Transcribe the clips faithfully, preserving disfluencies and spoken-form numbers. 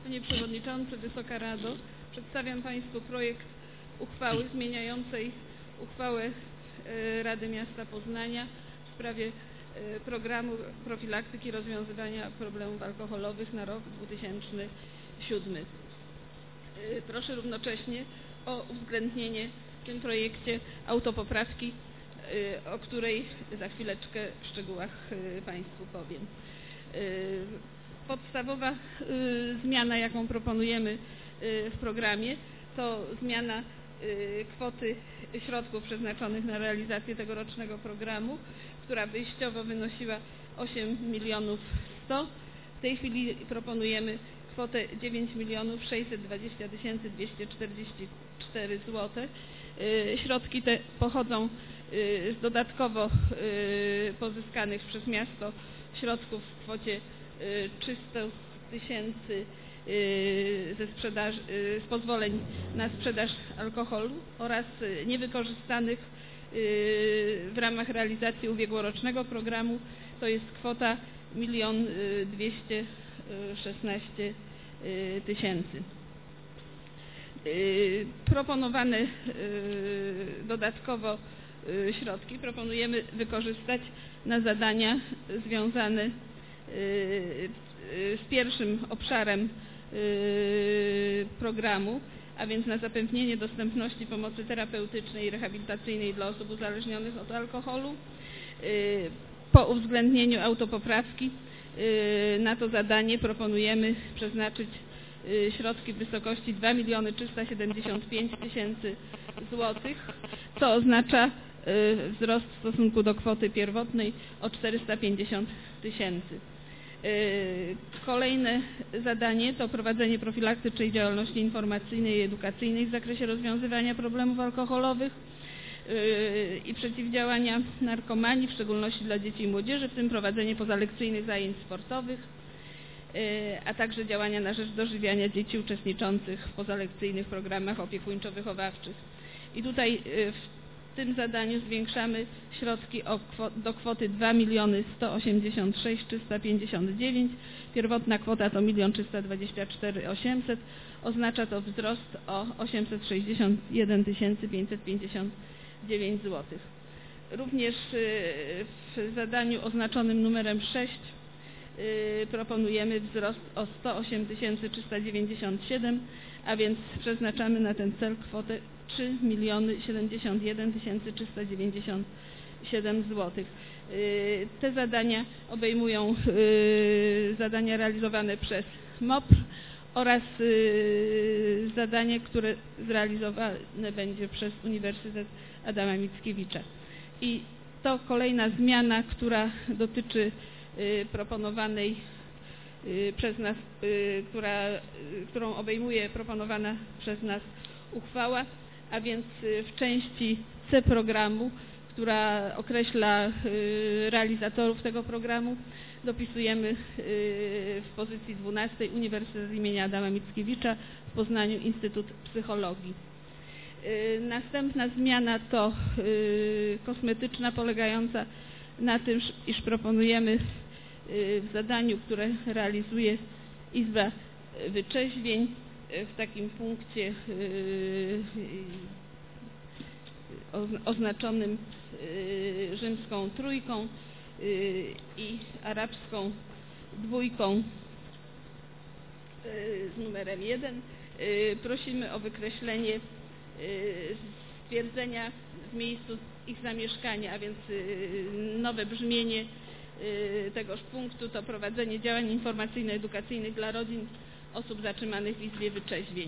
Panie Przewodniczący, Wysoka Rado, przedstawiam Państwu projekt uchwały zmieniającej uchwałę Rady Miasta Poznania w sprawie programu profilaktyki rozwiązywania problemów alkoholowych na rok dwa tysiące siódmy. Proszę równocześnie o uwzględnienie w tym projekcie autopoprawki, o której za chwileczkę w szczegółach Państwu powiem. Podstawowa zmiana, jaką proponujemy w programie, to zmiana kwoty środków przeznaczonych na realizację tegorocznego programu, która wyjściowo wynosiła osiem milionów sto. W tej chwili proponujemy kwotę dziewięć milionów sześćset dwadzieścia tysięcy dwieście czterdzieści cztery złote. Środki te pochodzą z dodatkowo pozyskanych przez miasto środków w kwocie trzysta tysięcy ze sprzedaży, z pozwoleń na sprzedaż alkoholu oraz niewykorzystanych w ramach realizacji ubiegłorocznego programu, to jest kwota milion dwieście szesnaście tysięcy. Proponowane dodatkowo środki proponujemy wykorzystać na zadania związane z pierwszym obszarem programu, a więc na zapewnienie dostępności pomocy terapeutycznej i rehabilitacyjnej dla osób uzależnionych od alkoholu. Po uwzględnieniu autopoprawki na to zadanie proponujemy przeznaczyć środki w wysokości dwa miliony trzysta siedemdziesiąt pięć tysięcy złotych, co oznacza wzrost w stosunku do kwoty pierwotnej o czterysta pięćdziesiąt tysięcy. Kolejne zadanie to prowadzenie profilaktycznej działalności informacyjnej i edukacyjnej w zakresie rozwiązywania problemów alkoholowych i przeciwdziałania narkomanii, w szczególności dla dzieci i młodzieży, w tym prowadzenie pozalekcyjnych zajęć sportowych, a także działania na rzecz dożywiania dzieci uczestniczących w pozalekcyjnych programach opiekuńczo-wychowawczych. I tutaj w tym zadaniu zwiększamy środki o, do kwoty dwa miliony sto osiemdziesiąt sześć tysięcy trzysta pięćdziesiąt dziewięć. Pierwotna kwota to milion trzysta dwadzieścia cztery tysiące osiemset. Oznacza to wzrost o osiemset sześćdziesiąt jeden tysięcy pięćset pięćdziesiąt dziewięć złotych. Również w zadaniu oznaczonym numerem sześć proponujemy wzrost o sto osiem tysięcy trzysta dziewięćdziesiąt siedem, a więc przeznaczamy na ten cel kwotę trzy miliony siedemdziesiąt jeden tysięcy trzysta dziewięćdziesiąt siedem złotych. Te zadania obejmują zadania realizowane przez M O P R oraz zadanie, które zrealizowane będzie przez Uniwersytet Adama Mickiewicza. I to kolejna zmiana, która dotyczy proponowanej przez nas, która, którą obejmuje proponowana przez nas uchwała, a więc w części C programu, która określa realizatorów tego programu, dopisujemy w pozycji dwunastej Uniwersytet imienia Adama Mickiewicza w Poznaniu Instytut Psychologii. Następna zmiana to kosmetyczna, polegająca na tym, iż proponujemy w zadaniu, które realizuje Izba Wyczeźwień, w takim punkcie oznaczonym rzymską trójką i arabską dwójką z numerem jeden, prosimy o wykreślenie stwierdzenia w miejscu ich zamieszkania, a więc nowe brzmienie tegoż punktu to prowadzenie działań informacyjno-edukacyjnych dla rodzin osób zatrzymanych w Izbie Wyczeźwień.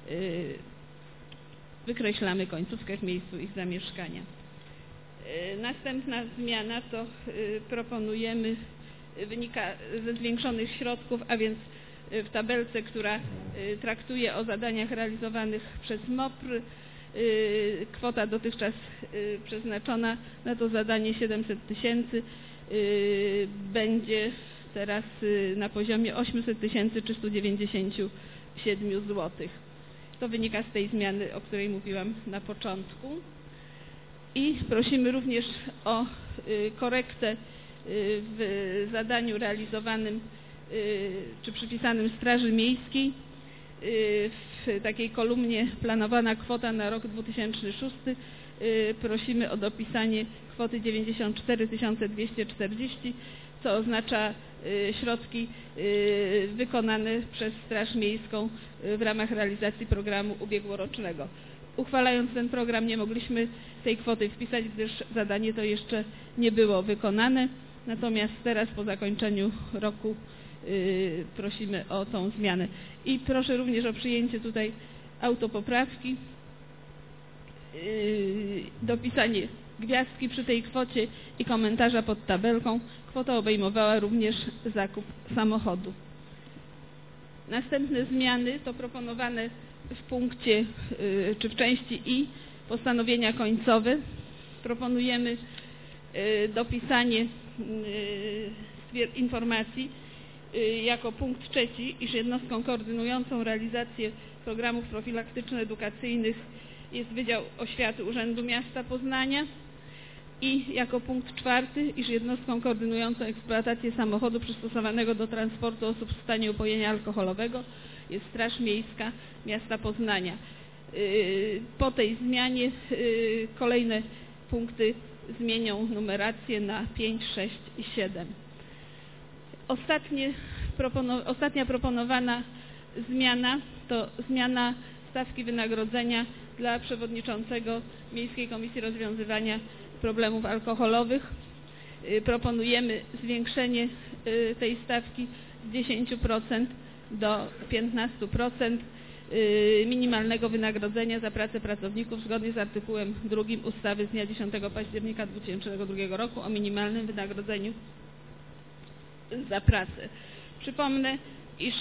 Wykreślamy końcówkę w miejscu ich zamieszkania. Następna zmiana to proponujemy, wynika ze zwiększonych środków, a więc w tabelce, która traktuje o zadaniach realizowanych przez M O P R, kwota dotychczas przeznaczona na to zadanie siedemset tysięcy będzie teraz na poziomie osiemset tysięcy trzysta dziewięćdziesiąt siedem złotych. To wynika z tej zmiany, o której mówiłam na początku. I prosimy również o korektę w zadaniu realizowanym czy przypisanym Straży Miejskiej. W takiej kolumnie planowana kwota na rok dwa tysiące szósty. Prosimy o dopisanie kwoty dziewięćdziesiąt cztery tysiące dwieście czterdzieści, co oznacza środki wykonane przez Straż Miejską w ramach realizacji programu ubiegłorocznego. Uchwalając ten program nie mogliśmy tej kwoty wpisać, gdyż zadanie to jeszcze nie było wykonane. Natomiast teraz po zakończeniu roku prosimy o tą zmianę. I proszę również o przyjęcie tutaj autopoprawki, dopisanie gwiazdki przy tej kwocie i komentarza pod tabelką. Kwota obejmowała również zakup samochodu. Następne zmiany to proponowane w punkcie czy w części I postanowienia końcowe. Proponujemy dopisanie informacji jako punkt trzeci, iż jednostką koordynującą realizację programów profilaktyczno-edukacyjnych jest Wydział Oświaty Urzędu Miasta Poznania i jako punkt czwarty, iż jednostką koordynującą eksploatację samochodu przystosowanego do transportu osób w stanie upojenia alkoholowego jest Straż Miejska Miasta Poznania. Po tej zmianie kolejne punkty zmienią numerację na pięć, sześć i siedem. Ostatnie, propono, ostatnia proponowana zmiana to zmiana stawki wynagrodzenia dla przewodniczącego Miejskiej Komisji Rozwiązywania Problemów Alkoholowych. Proponujemy zwiększenie tej stawki z dziesięciu procent do piętnastu procent minimalnego wynagrodzenia za pracę pracowników zgodnie z artykułem drugim ustawy z dnia dziesiątego października dwa tysiące drugiego roku o minimalnym wynagrodzeniu za pracę. Przypomnę, iż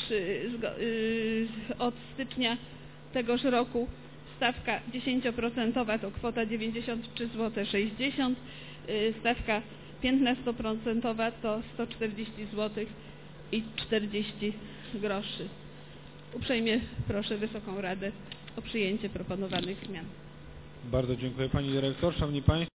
od stycznia tegoż roku stawka dziesięcioprocentowa to kwota dziewięćdziesiąt trzy złote sześćdziesiąt, stawka piętnastoprocentowa to sto czterdzieści złotych i czterdzieści groszy. Uprzejmie proszę Wysoką Radę o przyjęcie proponowanych zmian. Bardzo dziękuję Pani Dyrektor. Szanowni Państwo.